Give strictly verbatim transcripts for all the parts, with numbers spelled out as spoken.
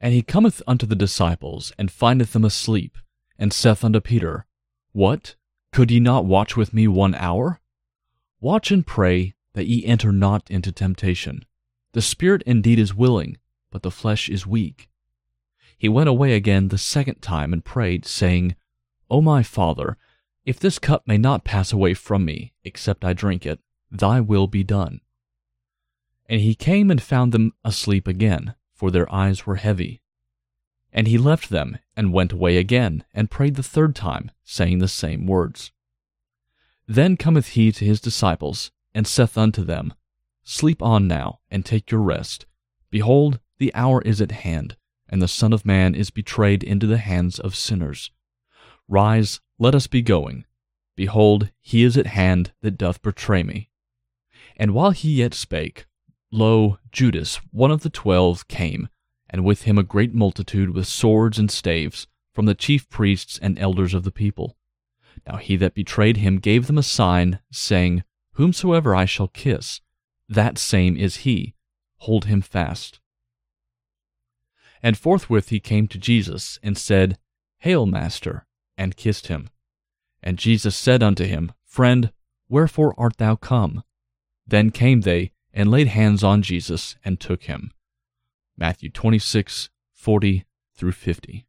And he cometh unto the disciples, and findeth them asleep, and saith unto Peter, What? Could ye not watch with me one hour? Watch and pray, that ye enter not into temptation. The spirit indeed is willing, but the flesh is weak. He went away again the second time, and prayed, saying, O my Father, if this cup may not pass away from me, except I drink it, thy will be done. And he came and found them asleep again, for their eyes were heavy. And he left them, and went away again, and prayed the third time, saying the same words. Then cometh he to his disciples, and saith unto them, Sleep on now, and take your rest. Behold, the hour is at hand, and the Son of Man is betrayed into the hands of sinners. Rise, let us be going. Behold, he is at hand that doth betray me. And while he yet spake, lo, Judas, one of the twelve, came, and with him a great multitude with swords and staves, from the chief priests and elders of the people. Now he that betrayed him gave them a sign, saying, Whomsoever I shall kiss, that same is he. Hold him fast. And forthwith he came to Jesus, and said, Hail, Master, and kissed him. And Jesus said unto him, Friend, wherefore art thou come? Then came they, and laid hands on Jesus, and took him. Matthew twenty-six, forty through fifty.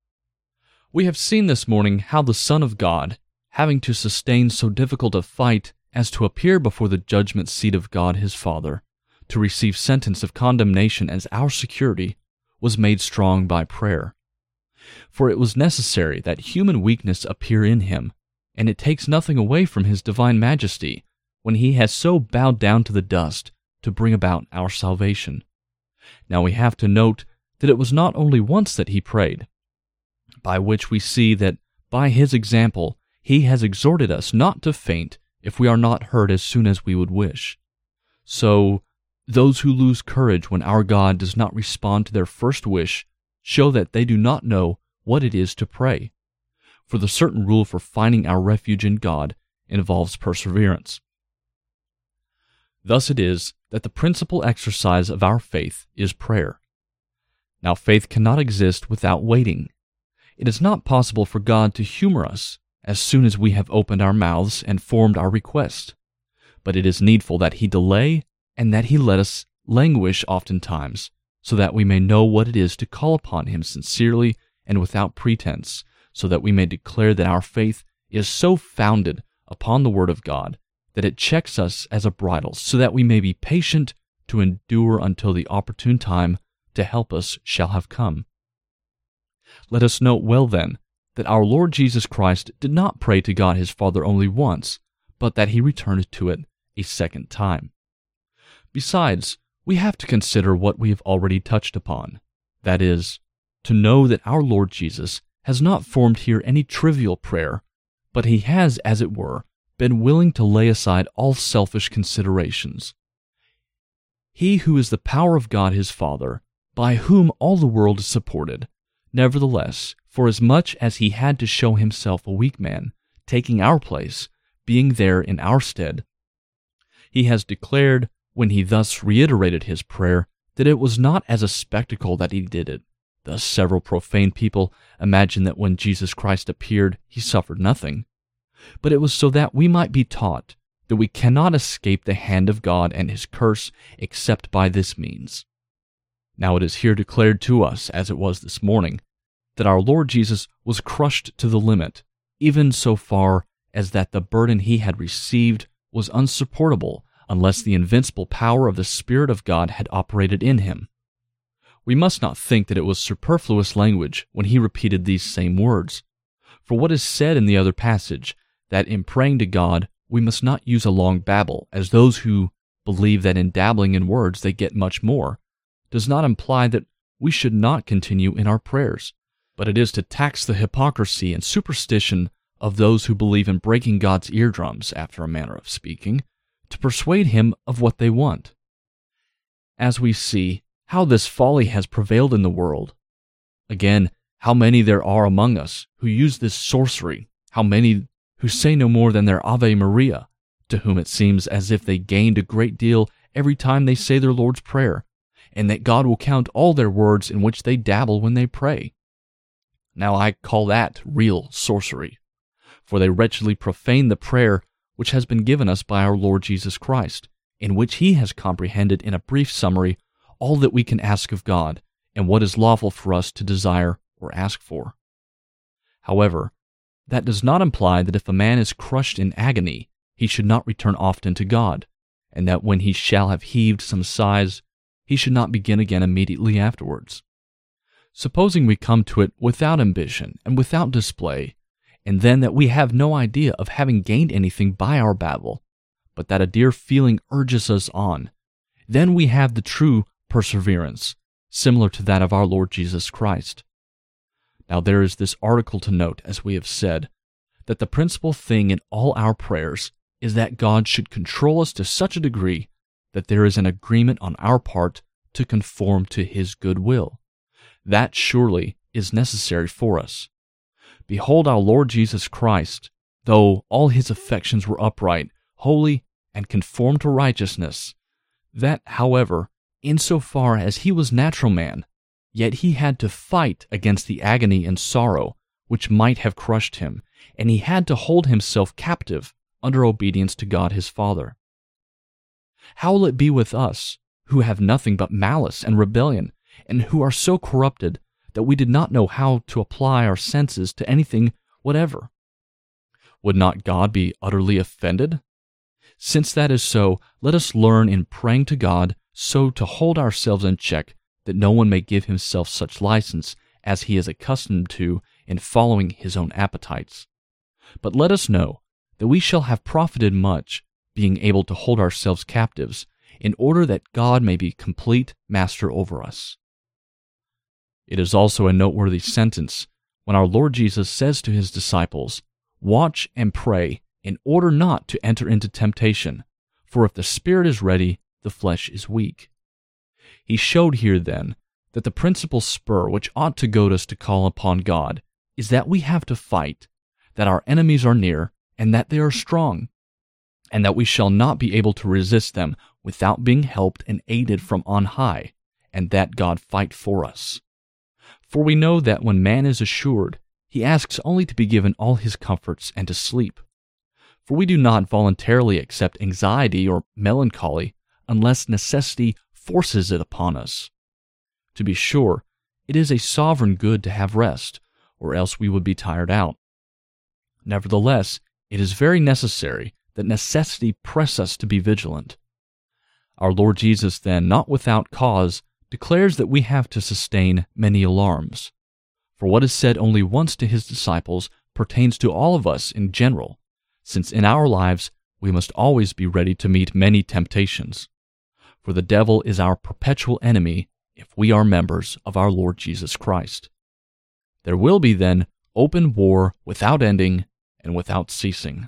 We have seen this morning how the Son of God, having to sustain so difficult a fight as to appear before the judgment seat of God his Father, to receive sentence of condemnation as our security, was made strong by prayer. For it was necessary that human weakness appear in him, and it takes nothing away from his divine majesty when he has so bowed down to the dust to bring about our salvation. Now we have to note that it was not only once that he prayed, by which we see that by his example he has exhorted us not to faint if we are not heard as soon as we would wish. So, those who lose courage when our God does not respond to their first wish show that they do not know what it is to pray. For the certain rule for finding our refuge in God involves perseverance. Thus it is that the principal exercise of our faith is prayer. Now faith cannot exist without waiting. It is not possible for God to humor us as soon as we have opened our mouths and formed our request, but it is needful that he delay and that he let us languish oftentimes, so that we may know what it is to call upon him sincerely and without pretense, so that we may declare that our faith is so founded upon the Word of God that it checks us as a bridle, so that we may be patient to endure until the opportune time to help us shall have come. Let us note well, then, that our Lord Jesus Christ did not pray to God his Father only once, but that he returned to it a second time. Besides, we have to consider what we have already touched upon, that is, to know that our Lord Jesus has not formed here any trivial prayer, but he has, as it were, been willing to lay aside all selfish considerations. He who is the power of God his Father, by whom all the world is supported, nevertheless, forasmuch as he had to show himself a weak man, taking our place, being there in our stead, he has declared, when he thus reiterated his prayer, that it was not as a spectacle that he did it. Thus several profane people imagine that when Jesus Christ appeared, he suffered nothing. But it was so that we might be taught that we cannot escape the hand of God and his curse except by this means. Now it is here declared to us, as it was this morning, that our Lord Jesus was crushed to the limit, even so far as that the burden he had received was unsupportable unless the invincible power of the Spirit of God had operated in him. We must not think that it was superfluous language when he repeated these same words. For what is said in the other passage, that in praying to God we must not use a long babble, as those who believe that in dabbling in words they get much more, does not imply that we should not continue in our prayers, but it is to tax the hypocrisy and superstition of those who believe in breaking God's eardrums, after a manner of speaking, to persuade him of what they want. As we see how this folly has prevailed in the world, again, how many there are among us who use this sorcery, how many who say no more than their Ave Maria, to whom it seems as if they gained a great deal every time they say their Lord's Prayer, and that God will count all their words in which they dabble when they pray. Now I call that real sorcery, for they wretchedly profane the prayer which has been given us by our Lord Jesus Christ, in which He has comprehended in a brief summary all that we can ask of God, and what is lawful for us to desire or ask for. However, that does not imply that if a man is crushed in agony, he should not return often to God, and that when he shall have heaved some sighs, he should not begin again immediately afterwards. Supposing we come to it without ambition and without display, and then that we have no idea of having gained anything by our babble, but that a dear feeling urges us on, then we have the true perseverance, similar to that of our Lord Jesus Christ. Now there is this article to note, as we have said, that the principal thing in all our prayers is that God should control us to such a degree that there is an agreement on our part to conform to His good will. That surely is necessary for us. Behold, our Lord Jesus Christ, though all His affections were upright, holy, and conformed to righteousness, that, however, insofar as He was natural man, yet He had to fight against the agony and sorrow which might have crushed Him, and He had to hold Himself captive under obedience to God His Father. How will it be with us, who have nothing but malice and rebellion, and who are so corrupted that we did not know how to apply our senses to anything whatever? Would not God be utterly offended? Since that is so, let us learn in praying to God so to hold ourselves in check that no one may give himself such license as he is accustomed to in following his own appetites. But let us know that we shall have profited much, being able to hold ourselves captives, in order that God may be complete master over us. It is also a noteworthy sentence when our Lord Jesus says to His disciples, "Watch and pray, in order not to enter into temptation, for if the spirit is ready, the flesh is weak." He showed here, then, that the principal spur which ought to goad us to call upon God is that we have to fight, that our enemies are near, and that they are strong, and that we shall not be able to resist them without being helped and aided from on high, and that God fight for us. For we know that when man is assured, he asks only to be given all his comforts and to sleep. For we do not voluntarily accept anxiety or melancholy unless necessity forces it upon us. To be sure, it is a sovereign good to have rest, or else we would be tired out. Nevertheless, it is very necessary that necessity press us to be vigilant. Our Lord Jesus, then, not without cause, declares that we have to sustain many alarms. For what is said only once to His disciples pertains to all of us in general, since in our lives we must always be ready to meet many temptations. For the devil is our perpetual enemy if we are members of our Lord Jesus Christ. There will be, then, open war without ending and without ceasing.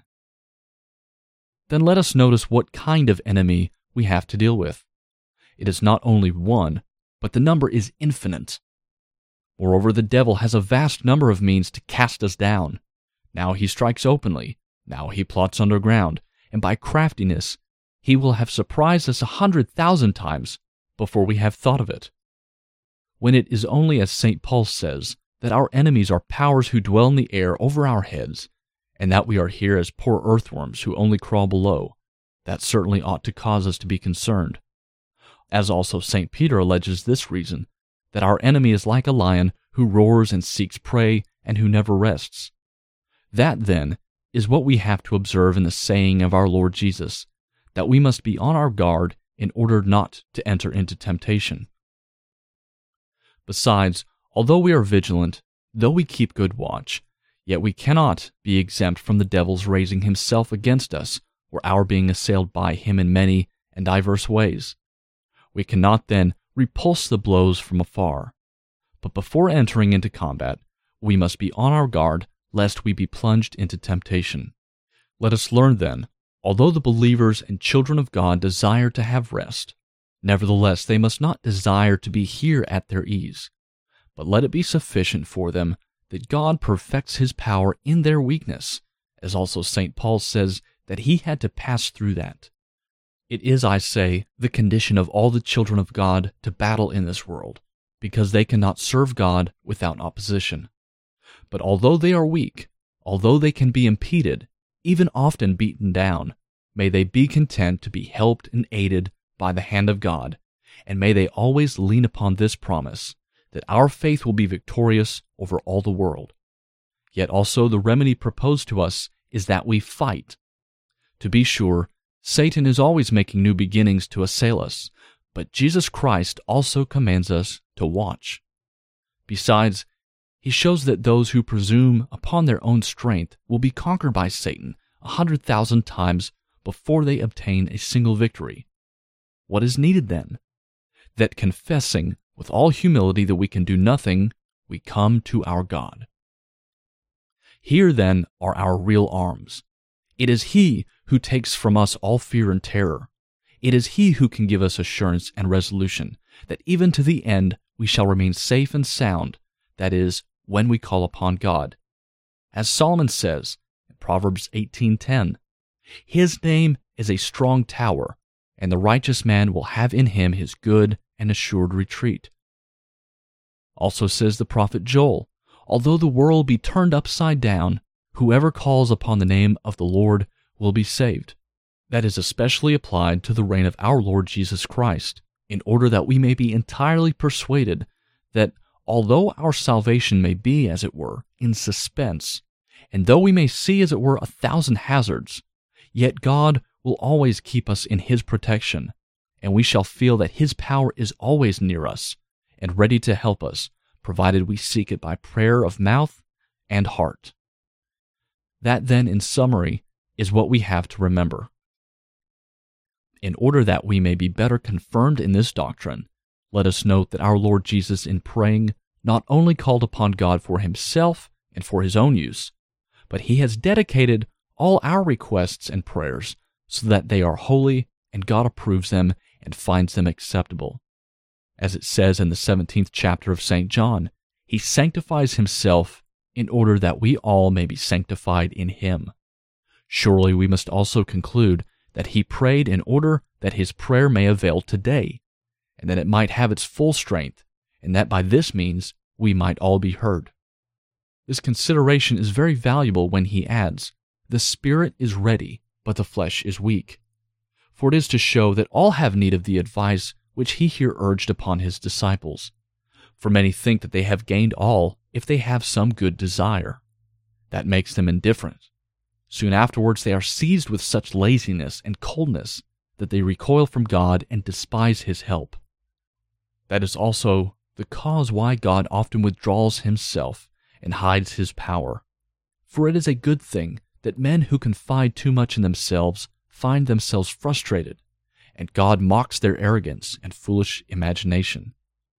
Then let us notice what kind of enemy we have to deal with. It is not only one, but the number is infinite. Moreover, the devil has a vast number of means to cast us down. Now he strikes openly, now he plots underground, and by craftiness he will have surprised us a hundred thousand times before we have thought of it. When it is only as Saint Paul says, that our enemies are powers who dwell in the air over our heads, and that we are here as poor earthworms who only crawl below, that certainly ought to cause us to be concerned. As also Saint Peter alleges this reason, that our enemy is like a lion who roars and seeks prey and who never rests. That, then, is what we have to observe in the saying of our Lord Jesus, that we must be on our guard in order not to enter into temptation. Besides, although we are vigilant, though we keep good watch, yet we cannot be exempt from the devil's raising himself against us, or our being assailed by him in many and diverse ways. We cannot then repulse the blows from afar. But before entering into combat, we must be on our guard lest we be plunged into temptation. Let us learn then, although the believers and children of God desire to have rest, nevertheless they must not desire to be here at their ease, but let it be sufficient for them that God perfects His power in their weakness, as also Saint Paul says that he had to pass through that. It is, I say, the condition of all the children of God to battle in this world, because they cannot serve God without opposition. But although they are weak, although they can be impeded, even often beaten down, may they be content to be helped and aided by the hand of God, and may they always lean upon this promise, that our faith will be victorious over all the world. Yet also the remedy proposed to us is that we fight. To be sure, Satan is always making new beginnings to assail us, but Jesus Christ also commands us to watch. Besides, he shows that those who presume upon their own strength will be conquered by Satan a hundred thousand times before they obtain a single victory. What is needed then? That confessing with all humility that we can do nothing, we come to our God. Here then are our real arms. It is He who takes from us all fear and terror. It is He who can give us assurance and resolution that even to the end we shall remain safe and sound, that is, when we call upon God. As Solomon says in Proverbs eighteen ten, His name is a strong tower, and the righteous man will have in him his good and assured retreat. Also says the prophet Joel, although the world be turned upside down, whoever calls upon the name of the Lord will be saved. That is especially applied to the reign of our Lord Jesus Christ, in order that we may be entirely persuaded that although our salvation may be, as it were, in suspense, and though we may see, as it were, a thousand hazards, yet God will always keep us in His protection, and we shall feel that His power is always near us and ready to help us, provided we seek it by prayer of mouth and heart. That then, in summary, is what we have to remember. In order that we may be better confirmed in this doctrine, let us note that our Lord Jesus, in praying, not only called upon God for Himself and for His own use, but He has dedicated all our requests and prayers so that they are holy and God approves them and finds them acceptable. As it says in the seventeenth chapter of Saint John, He sanctifies Himself in order that we all may be sanctified in Him. Surely we must also conclude that He prayed in order that His prayer may avail today, and that it might have its full strength, and that by this means we might all be heard. This consideration is very valuable when he adds, "The spirit is ready, but the flesh is weak." For it is to show that all have need of the advice which he here urged upon his disciples. For many think that they have gained all if they have some good desire. That makes them indifferent. Soon afterwards they are seized with such laziness and coldness that they recoil from God and despise His help. That is also the cause why God often withdraws Himself and hides His power. For it is a good thing that men who confide too much in themselves find themselves frustrated, and God mocks their arrogance and foolish imagination.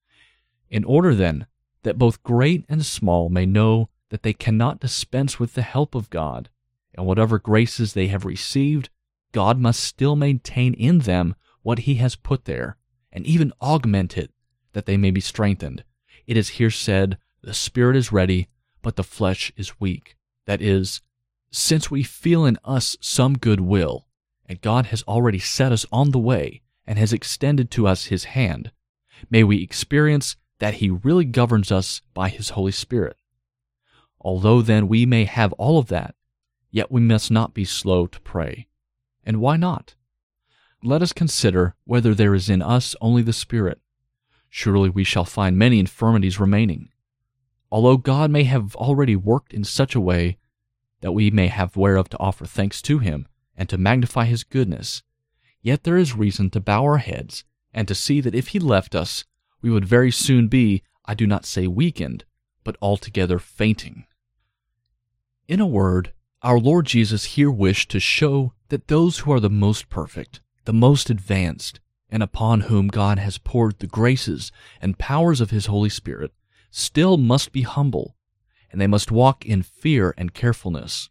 In order, then, that both great and small may know that they cannot dispense with the help of God, and whatever graces they have received, God must still maintain in them what He has put there, and even augment it, that they may be strengthened. It is here said, "The spirit is ready, but the flesh is weak." That is, since we feel in us some good will, and God has already set us on the way and has extended to us His hand, may we experience that He really governs us by His Holy Spirit. Although then we may have all of that, yet we must not be slow to pray. And why not? Let us consider whether there is in us only the Spirit. Surely we shall find many infirmities remaining. Although God may have already worked in such a way that we may have whereof to offer thanks to Him and to magnify His goodness, yet there is reason to bow our heads and to see that if He left us, we would very soon be, I do not say weakened, but altogether fainting. In a word, our Lord Jesus here wished to show that those who are the most perfect, the most advanced, and upon whom God has poured the graces and powers of His Holy Spirit, still must be humble, and they must walk in fear and carefulness,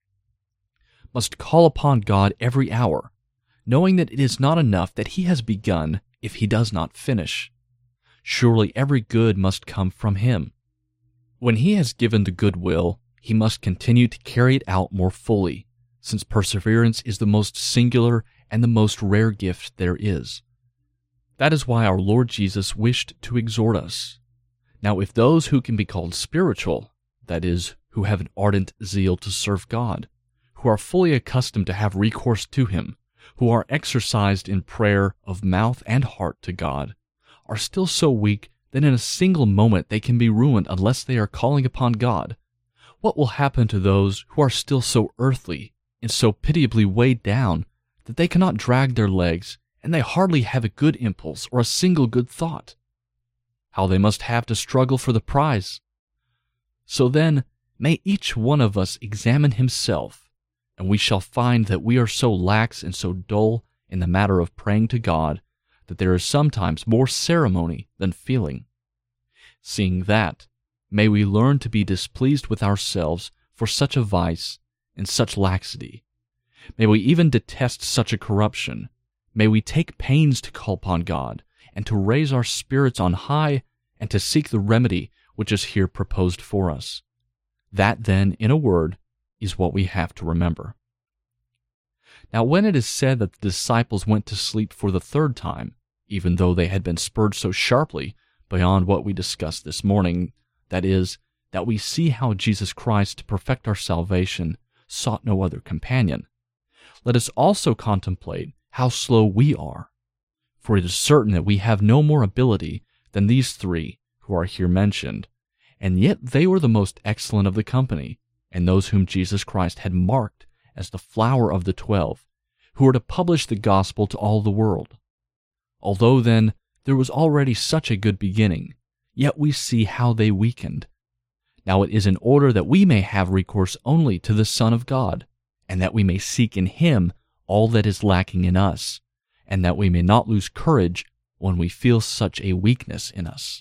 must call upon God every hour, knowing that it is not enough that He has begun if He does not finish. Surely every good must come from Him. When He has given the good will, He must continue to carry it out more fully, since perseverance is the most singular and the most rare gift there is. That is why our Lord Jesus wished to exhort us. Now, if those who can be called spiritual, that is, who have an ardent zeal to serve God, who are fully accustomed to have recourse to Him, who are exercised in prayer of mouth and heart to God, are still so weak that in a single moment they can be ruined unless they are calling upon God, what will happen to those who are still so earthly and so pitiably weighed down that they cannot drag their legs and they hardly have a good impulse or a single good thought? How they must have to struggle for the prize! So then, may each one of us examine himself, and we shall find that we are so lax and so dull in the matter of praying to God that there is sometimes more ceremony than feeling. Seeing that, may we learn to be displeased with ourselves for such a vice and such laxity. May we even detest such a corruption. May we take pains to call upon God, and to raise our spirits on high, and to seek the remedy which is here proposed for us. That, then, in a word, is what we have to remember. Now, when it is said that the disciples went to sleep for the third time, even though they had been spurred so sharply beyond what we discussed this morning, that is, that we see how Jesus Christ, to perfect our salvation, sought no other companion, let us also contemplate how slow we are. For it is certain that we have no more ability than these three who are here mentioned, and yet they were the most excellent of the company, and those whom Jesus Christ had marked as the flower of the twelve, who were to publish the gospel to all the world. Although, then, there was already such a good beginning, yet we see how they weakened. Now it is in order that we may have recourse only to the Son of God, and that we may seek in Him all that is lacking in us, and that we may not lose courage when we feel such a weakness in us.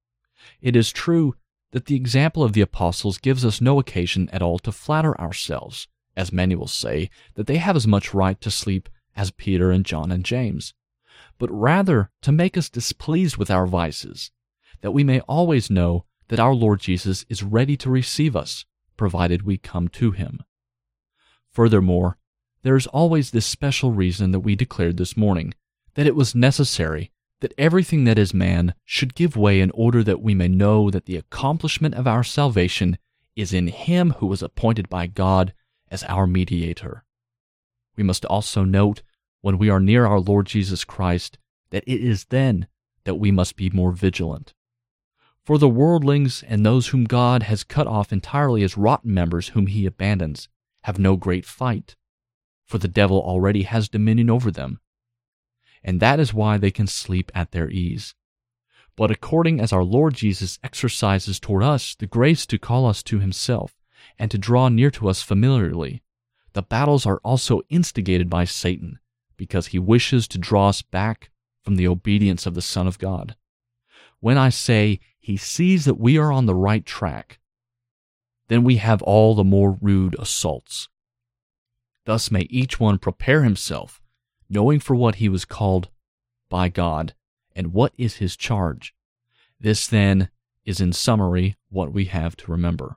It is true that the example of the apostles gives us no occasion at all to flatter ourselves, as many will say that they have as much right to sleep as Peter and John and James, but rather to make us displeased with our vices, that we may always know that our Lord Jesus is ready to receive us, provided we come to Him. Furthermore, there is always this special reason that we declared this morning, that it was necessary that everything that is man should give way in order that we may know that the accomplishment of our salvation is in Him who was appointed by God as our mediator. We must also note, when we are near our Lord Jesus Christ, that it is then that we must be more vigilant. For the worldlings and those whom God has cut off entirely as rotten members whom He abandons have no great fight, for the devil already has dominion over them, and that is why they can sleep at their ease. But according as our Lord Jesus exercises toward us the grace to call us to Himself and to draw near to us familiarly, the battles are also instigated by Satan, because he wishes to draw us back from the obedience of the Son of God. When I say he sees that we are on the right track, then we have all the more rude assaults. Thus may each one prepare himself, knowing for what he was called by God, and what is his charge. This, then, is in summary what we have to remember.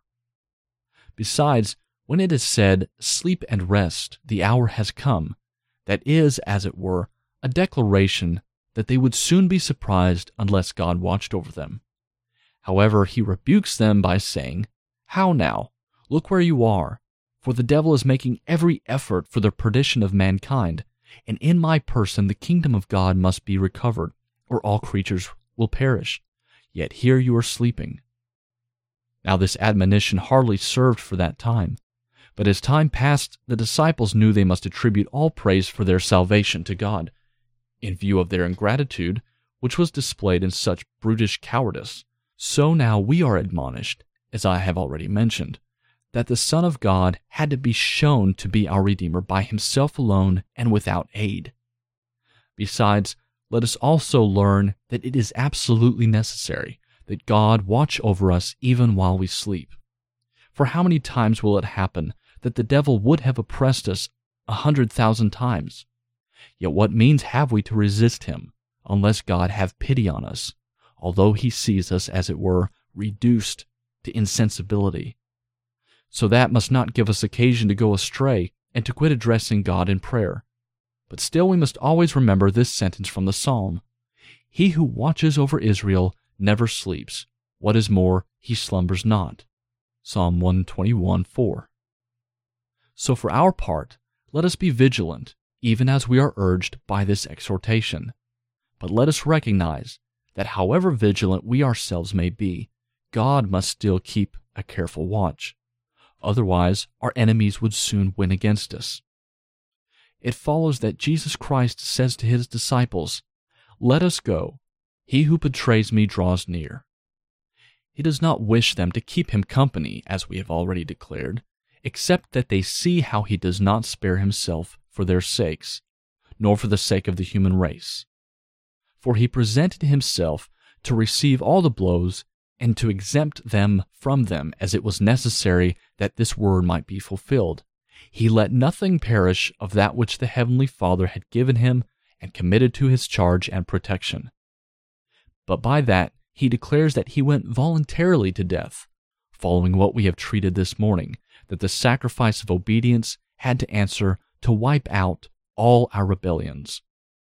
Besides, when it is said, "Sleep and rest, the hour has come," that is, as it were, a declaration that they would soon be surprised unless God watched over them. However, He rebukes them by saying, "How now? Look where you are, for the devil is making every effort for the perdition of mankind, and in my person the kingdom of God must be recovered, or all creatures will perish. Yet here you are sleeping." Now this admonition hardly served for that time, but as time passed, the disciples knew they must attribute all praise for their salvation to God, in view of their ingratitude, which was displayed in such brutish cowardice. So now we are admonished, as I have already mentioned, that the Son of God had to be shown to be our Redeemer by Himself alone and without aid. Besides, let us also learn that it is absolutely necessary that God watch over us even while we sleep. For how many times will it happen that the devil would have oppressed us a hundred thousand times? Yet what means have we to resist him, unless God have pity on us, although He sees us, as it were, reduced to insensibility? So that must not give us occasion to go astray and to quit addressing God in prayer. But still we must always remember this sentence from the psalm. He who watches over Israel never sleeps. What is more, he slumbers not. Psalm one twenty-one, four. So for our part, let us be vigilant, even as we are urged by this exhortation. But let us recognize that however vigilant we ourselves may be, God must still keep a careful watch. Otherwise, our enemies would soon win against us. It follows that Jesus Christ says to his disciples, "Let us go. He who betrays me draws near." He does not wish them to keep him company, as we have already declared, except that they see how he does not spare himself for their sakes, nor for the sake of the human race. For he presented himself to receive all the blows and to exempt them from them, as it was necessary that this word might be fulfilled. He let nothing perish of that which the Heavenly Father had given him and committed to his charge and protection. But by that he declares that he went voluntarily to death, following what we have treated this morning, that the sacrifice of obedience had to answer to wipe out all our rebellions.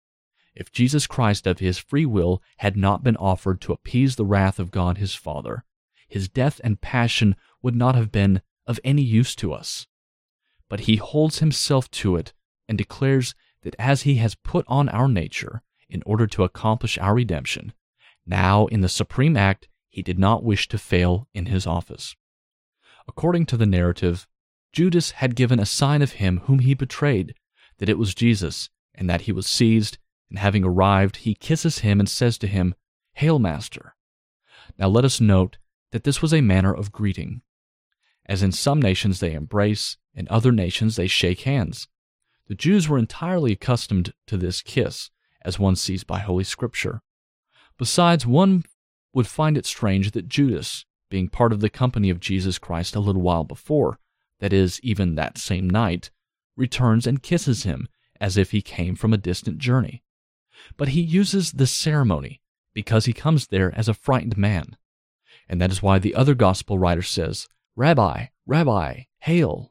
If Jesus Christ of his free will had not been offered to appease the wrath of God his Father, his death and passion would not have been of any use to us. But he holds himself to it and declares that as he has put on our nature in order to accomplish our redemption, now in the supreme act he did not wish to fail in his office. According to the narrative, Judas had given a sign of him whom he betrayed, that it was Jesus, and that he was seized, and having arrived, he kisses him and says to him, "Hail, Master." Now let us note that this was a manner of greeting. As in some nations they embrace, in other nations they shake hands. The Jews were entirely accustomed to this kiss, as one sees by Holy Scripture. Besides, one would find it strange that Judas, being part of the company of Jesus Christ a little while before, that is, even that same night, returns and kisses him as if he came from a distant journey. But he uses this ceremony because he comes there as a frightened man. And that is why the other gospel writer says, "Rabbi, Rabbi, hail."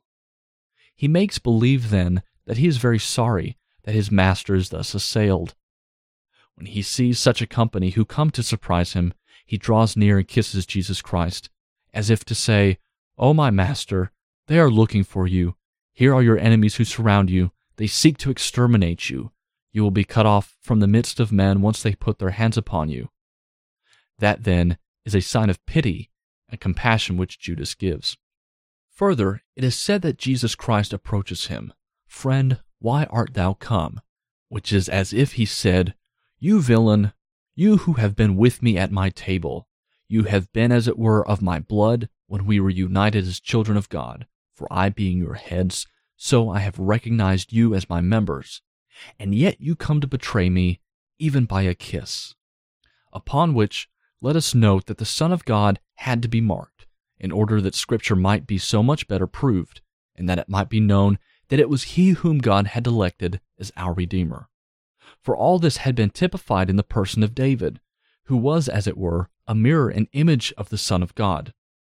He makes believe then that he is very sorry that his master is thus assailed. When he sees such a company who come to surprise him, he draws near and kisses Jesus Christ, as if to say, "O my master, they are looking for you. Here are your enemies who surround you. They seek to exterminate you. You will be cut off from the midst of men once they put their hands upon you." That, then, is a sign of pity and compassion which Judas gives. Further, it is said that Jesus Christ approaches him, "Friend, why art thou come?" which is as if he said, "You villain, you who have been with me at my table, you have been as it were of my blood when we were united as children of God, for I being your heads, so I have recognized you as my members, and yet you come to betray me, even by a kiss." Upon which, let us note that the Son of God had to be marked, in order that Scripture might be so much better proved, and that it might be known that it was he whom God had elected as our Redeemer. For all this had been typified in the person of David, who was, as it were, a mirror and image of the Son of God.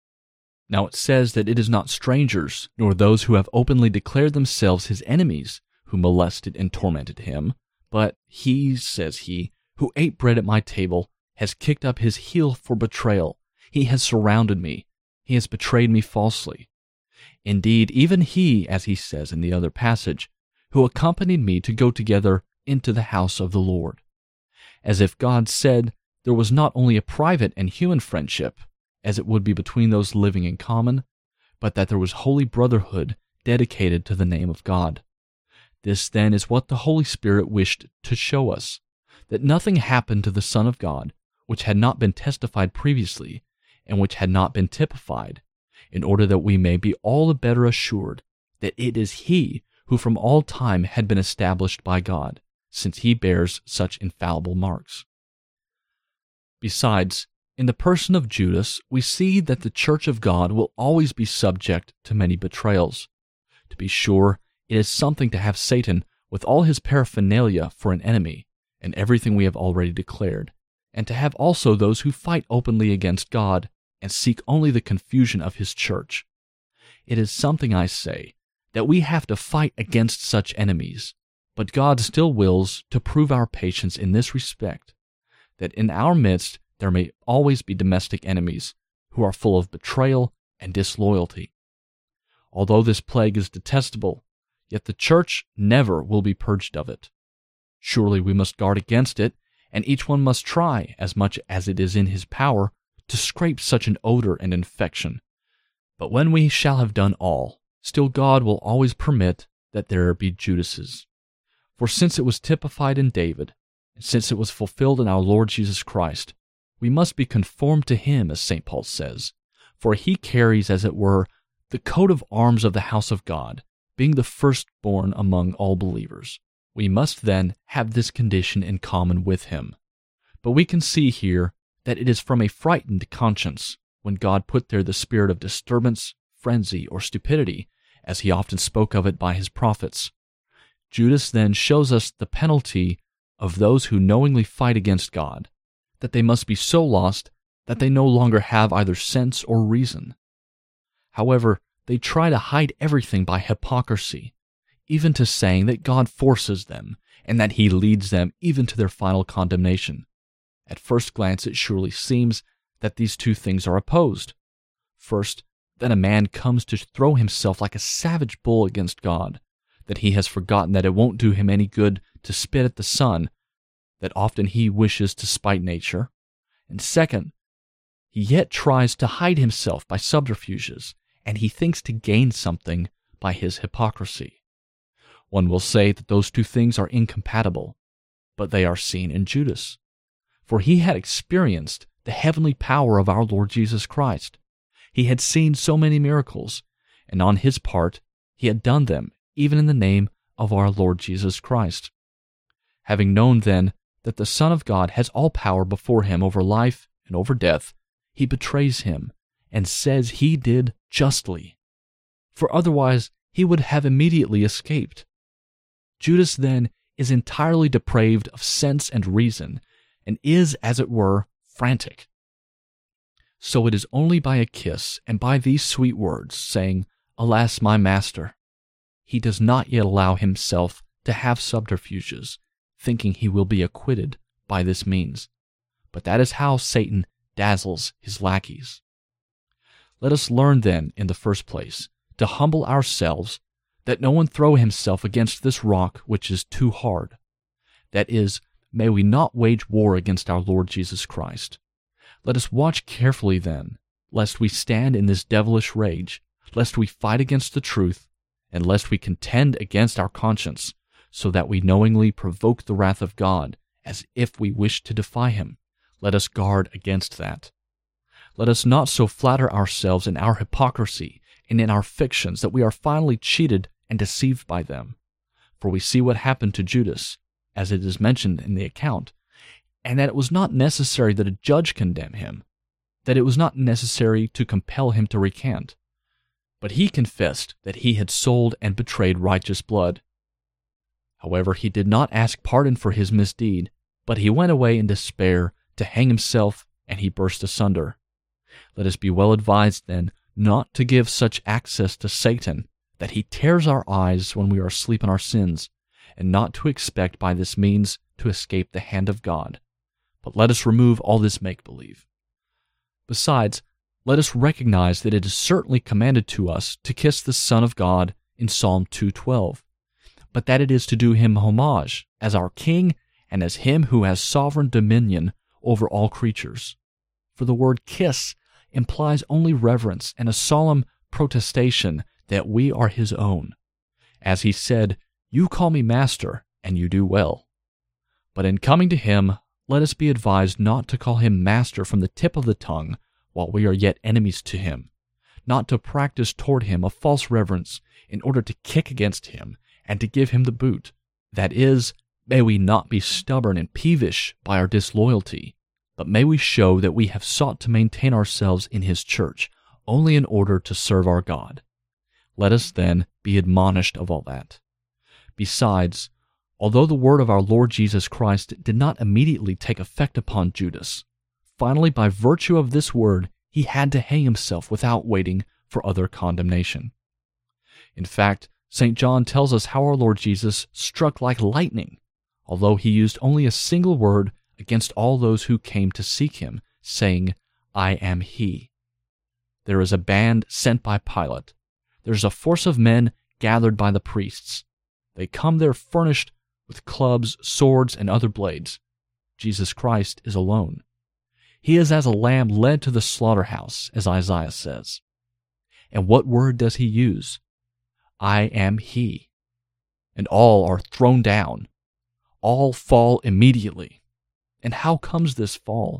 Now it says that it is not strangers, nor those who have openly declared themselves his enemies, who molested and tormented him, but he, says he, who ate bread at my table, has kicked up his heel for betrayal. He has surrounded me. He has betrayed me falsely. Indeed, even he, as he says in the other passage, who accompanied me to go together into the house of the Lord. As if God said there was not only a private and human friendship, as it would be between those living in common, but that there was holy brotherhood dedicated to the name of God. This, then, is what the Holy Spirit wished to show us, that nothing happened to the Son of God which had not been testified previously, and which had not been typified, in order that we may be all the better assured that it is He who from all time had been established by God, since He bears such infallible marks. Besides, in the person of Judas, we see that the Church of God will always be subject to many betrayals. To be sure, it is something to have Satan with all his paraphernalia for an enemy, and everything we have already declared, and to have also those who fight openly against God and seek only the confusion of His church. It is something, I say, that we have to fight against such enemies, But God still wills to prove our patience in this respect, that in our midst there may always be domestic enemies who are full of betrayal and disloyalty. Although this plague is detestable, yet the church never will be purged of it. Surely we must guard against it, and each one must try, as much as it is in his power, to scrape such an odor and infection. But when we shall have done all, still God will always permit that there be Judases. For since it was typified in David, and since it was fulfilled in our Lord Jesus Christ, we must be conformed to him, as Saint Paul says, for he carries, as it were, the coat of arms of the house of God, being the firstborn among all believers. We must then have this condition in common with him. But we can see here that it is from a frightened conscience, when God put there the spirit of disturbance, frenzy, or stupidity, as he often spoke of it by his prophets. Judas then shows us the penalty of those who knowingly fight against God, that they must be so lost that they no longer have either sense or reason. However, they try to hide everything by hypocrisy, even to saying that God forces them, and that he leads them even to their final condemnation. At first glance, it surely seems that these two things are opposed. First, that a man comes to throw himself like a savage bull against God, that he has forgotten that it won't do him any good to spit at the sun, that often he wishes to spite nature. And second, he yet tries to hide himself by subterfuges, and he thinks to gain something by his hypocrisy. One will say that those two things are incompatible, but they are seen in Judas. For he had experienced the heavenly power of our Lord Jesus Christ. He had seen so many miracles, and on his part he had done them even in the name of our Lord Jesus Christ. Having known then that the Son of God has all power before him over life and over death, he betrays him and says he did justly, for otherwise he would have immediately escaped. Judas then is entirely depraved of sense and reason, and is, as it were, frantic. So it is only by a kiss and by these sweet words, saying, "Alas, my master," he does not yet allow himself to have subterfuges, thinking he will be acquitted by this means. But that is how Satan dazzles his lackeys. Let us learn then, in the first place, to humble ourselves, that no one throw himself against this rock which is too hard. That is, may we not wage war against our Lord Jesus Christ. Let us watch carefully then, lest we stand in this devilish rage, lest we fight against the truth, and lest we contend against our conscience, so that we knowingly provoke the wrath of God, as if we wished to defy him. Let us guard against that. Let us not so flatter ourselves in our hypocrisy and in our fictions that we are finally cheated and deceived by them. For we see what happened to Judas, as it is mentioned in the account, and that it was not necessary that a judge condemn him, that it was not necessary to compel him to recant. But he confessed that he had sold and betrayed righteous blood. However, he did not ask pardon for his misdeed, but he went away in despair to hang himself, and he burst asunder. Let us be well advised, then, not to give such access to Satan that he tears our eyes when we are asleep in our sins, and not to expect by this means to escape the hand of God. But let us remove all this make-believe. Besides, let us recognize that it is certainly commanded to us to kiss the Son of God in Psalm two twelve, but that it is to do him homage as our King and as him who has sovereign dominion over all creatures. For the word kiss implies only reverence and a solemn protestation that we are his own. As he said, "You call me master, and you do well." But in coming to him, let us be advised not to call him master from the tip of the tongue while we are yet enemies to him, not to practice toward him a false reverence in order to kick against him and to give him the boot. That is, may we not be stubborn and peevish by our disloyalty, but may we show that we have sought to maintain ourselves in his church only in order to serve our God. Let us, then, be admonished of all that. Besides, although the word of our Lord Jesus Christ did not immediately take effect upon Judas, finally, by virtue of this word, he had to hang himself without waiting for other condemnation. In fact, Saint John tells us how our Lord Jesus struck like lightning, although he used only a single word against all those who came to seek him, saying, I am he. There is a band sent by Pilate. There is a force of men gathered by the priests. They come there furnished with clubs, swords, and other blades. Jesus Christ is alone. He is as a lamb led to the slaughterhouse, as Isaiah says. And what word does he use? I am he. And all are thrown down. All fall immediately. And how comes this fall?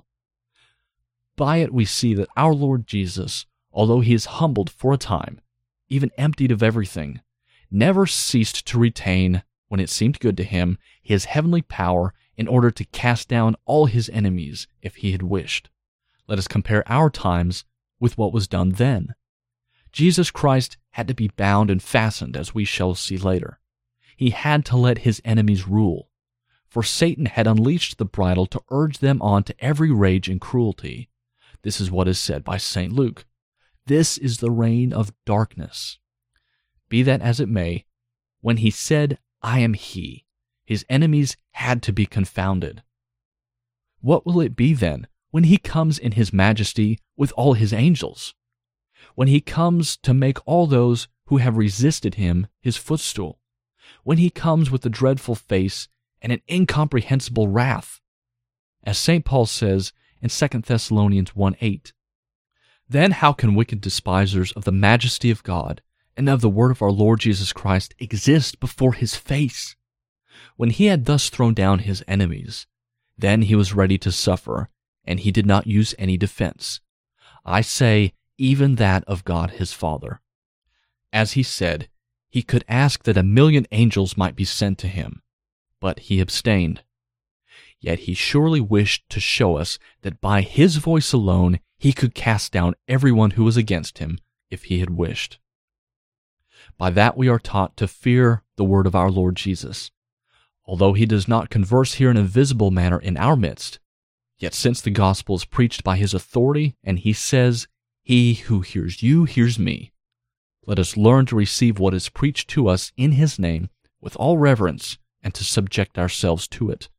By it we see that our Lord Jesus, although he is humbled for a time, even emptied of everything, never ceased to retain, when it seemed good to him, his heavenly power in order to cast down all his enemies if he had wished. Let us compare our times with what was done then. Jesus Christ had to be bound and fastened, as we shall see later. He had to let his enemies rule, for Satan had unleashed the bridle to urge them on to every rage and cruelty. This is what is said by Saint Luke. This is the reign of darkness. Be that as it may, when he said, I am he, his enemies had to be confounded. What will it be then when he comes in his majesty with all his angels? When he comes to make all those who have resisted him his footstool? When he comes with a dreadful face and an incomprehensible wrath? As Saint Paul says in Second Thessalonians one eight, then how can wicked despisers of the majesty of God and of the word of our Lord Jesus Christ exist before his face? When he had thus thrown down his enemies, then he was ready to suffer, and he did not use any defense. I say, even that of God his Father. As he said, he could ask that a million angels might be sent to him, but he abstained. Yet he surely wished to show us that by his voice alone he could cast down everyone who was against him, if he had wished. By that we are taught to fear the word of our Lord Jesus. Although he does not converse here in a visible manner in our midst, yet since the gospel is preached by his authority, and he says, he who hears you hears me, let us learn to receive what is preached to us in his name with all reverence and to subject ourselves to it.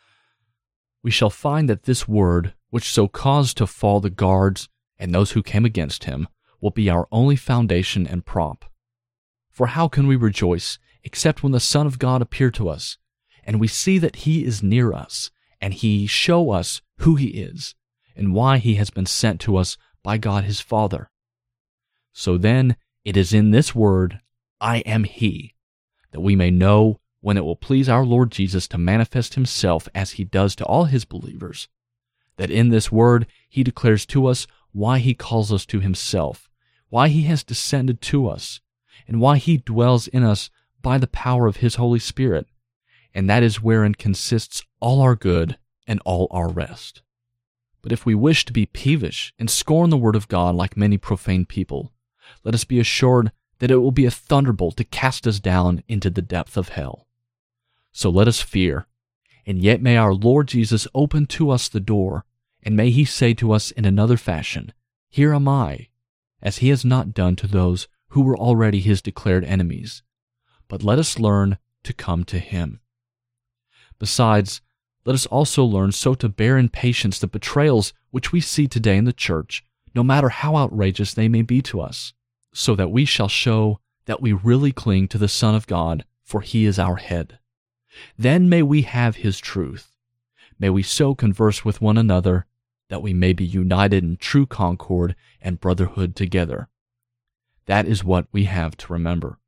We shall find that this word, which so caused to fall the guards and those who came against him, will be our only foundation and prop. For how can we rejoice except when the Son of God appear to us, and we see that he is near us, and he show us who he is, and why he has been sent to us by God his Father? So then, it is in this word, I am he, that we may know when it will please our Lord Jesus to manifest himself as he does to all his believers, that in this word he declares to us why he calls us to himself, why he has descended to us, and why he dwells in us by the power of his Holy Spirit, and that is wherein consists all our good and all our rest. But if we wish to be peevish and scorn the word of God like many profane people, let us be assured that it will be a thunderbolt to cast us down into the depth of hell. So let us fear, and yet may our Lord Jesus open to us the door, and may he say to us in another fashion, Here am I, as he has not done to those who were already his declared enemies. But let us learn to come to him. Besides, let us also learn so to bear in patience the betrayals which we see today in the church, no matter how outrageous they may be to us, so that we shall show that we really cling to the Son of God, for he is our head. Then may we have his truth. May we so converse with one another that we may be united in true concord and brotherhood together. That is what we have to remember.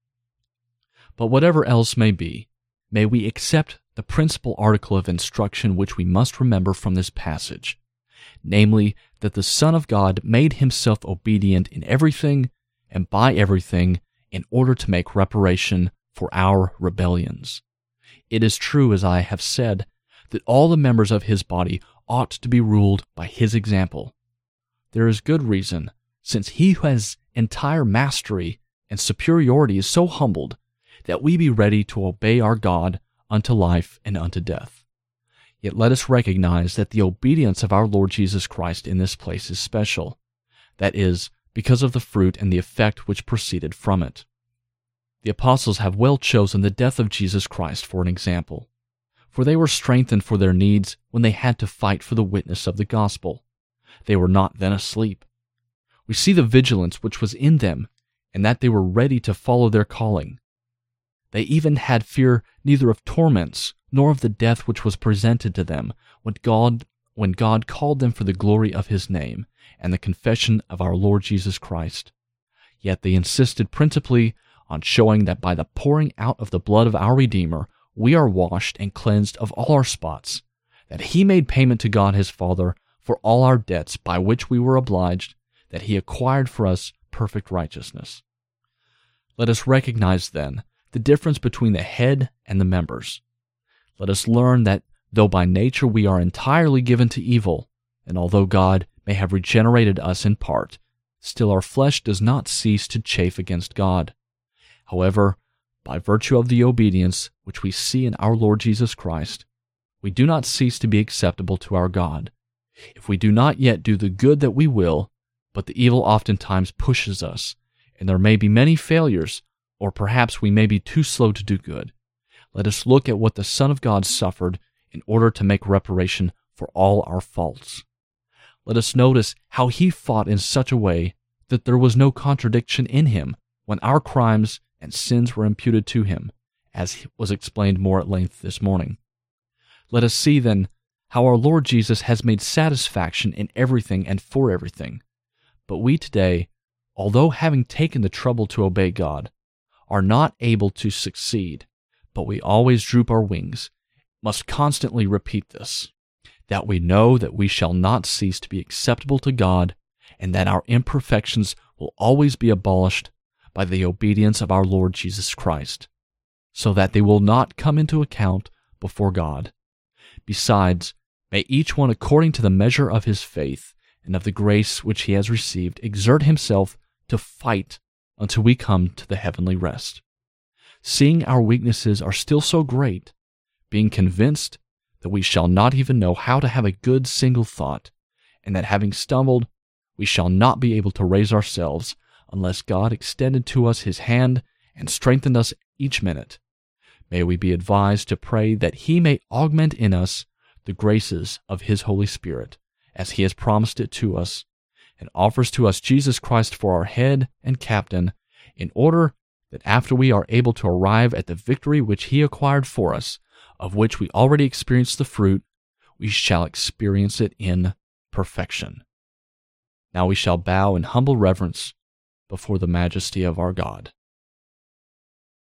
But whatever else may be, may we accept the principal article of instruction which we must remember from this passage, namely, that the Son of God made himself obedient in everything and by everything in order to make reparation for our rebellions. It is true, as I have said, that all the members of his body ought to be ruled by his example. There is good reason, since he who has entire mastery and superiority is so humbled, that we be ready to obey our God unto life and unto death. Yet let us recognize that the obedience of our Lord Jesus Christ in this place is special, that is, because of the fruit and the effect which proceeded from it. The apostles have well chosen the death of Jesus Christ for an example, for they were strengthened for their needs when they had to fight for the witness of the gospel. They were not then asleep. We see the vigilance which was in them, and that they were ready to follow their calling. They even had fear neither of torments nor of the death which was presented to them when God, when God called them for the glory of His name and the confession of our Lord Jesus Christ. Yet they insisted principally on showing that by the pouring out of the blood of our Redeemer, we are washed and cleansed of all our spots, that He made payment to God His Father for all our debts by which we were obliged, that He acquired for us perfect righteousness. Let us recognize, then, the difference between the head and the members. Let us learn that though by nature we are entirely given to evil, and although God may have regenerated us in part, still our flesh does not cease to chafe against God. However, by virtue of the obedience which we see in our Lord Jesus Christ, we do not cease to be acceptable to our God. If we do not yet do the good that we will, but the evil oftentimes pushes us, and there may be many failures, or perhaps we may be too slow to do good. Let us look at what the Son of God suffered in order to make reparation for all our faults. Let us notice how He fought in such a way that there was no contradiction in Him when our crimes and sins were imputed to Him, as was explained more at length this morning. Let us see, then, how our Lord Jesus has made satisfaction in everything and for everything. But we today, although having taken the trouble to obey God, are not able to succeed, but we always droop our wings, must constantly repeat this, that we know that we shall not cease to be acceptable to God, and that our imperfections will always be abolished by the obedience of our Lord Jesus Christ, so that they will not come into account before God. Besides, may each one according to the measure of his faith and of the grace which he has received exert himself to fight until we come to the heavenly rest. Seeing our weaknesses are still so great, being convinced that we shall not even know how to have a good single thought, and that having stumbled, we shall not be able to raise ourselves unless God extended to us His hand and strengthened us each minute. May we be advised to pray that He may augment in us the graces of His Holy Spirit, as He has promised it to us, and offers to us Jesus Christ for our head and captain, in order that after we are able to arrive at the victory which He acquired for us, of which we already experience the fruit, we shall experience it in perfection. Now we shall bow in humble reverence before the majesty of our God.